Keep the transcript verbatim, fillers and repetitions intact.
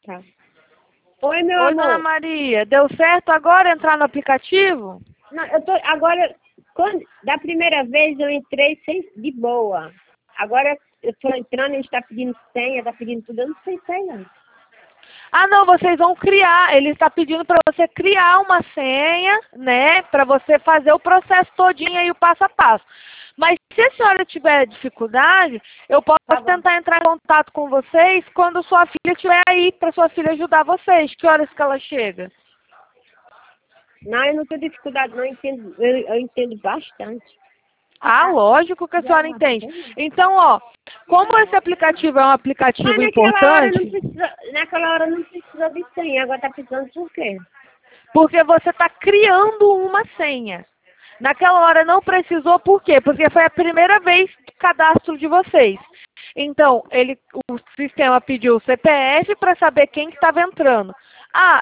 Tá. Oi, meu Oi, amor. Dona Maria, deu certo agora entrar no aplicativo? Não, eu tô, agora, quando, da primeira vez eu entrei sem, de boa. Agora eu tô entrando, a gente tá pedindo senha, tá pedindo tudo, eu não sei senha. Ah, não, vocês vão criar, ele está pedindo para você criar uma senha, né, para você fazer o processo todinho aí, o passo a passo. Mas se a senhora tiver dificuldade, eu posso Tá bom. tentar entrar em contato com vocês quando sua filha estiver aí, para sua filha ajudar vocês. Que horas que ela chega? Não, eu não tenho dificuldade, não, eu entendo, eu, eu entendo bastante. Ah, lógico que a senhora entende. Então, ó, como esse aplicativo é um aplicativo Mas naquela hora não importante, precisa, naquela hora não precisa de senha, agora tá precisando por quê? porque você está criando uma senha. Naquela hora não precisou, por quê? Porque foi a primeira vez do cadastro de vocês. Então, ele, o sistema pediu o C P F para saber quem que estava entrando. Ah,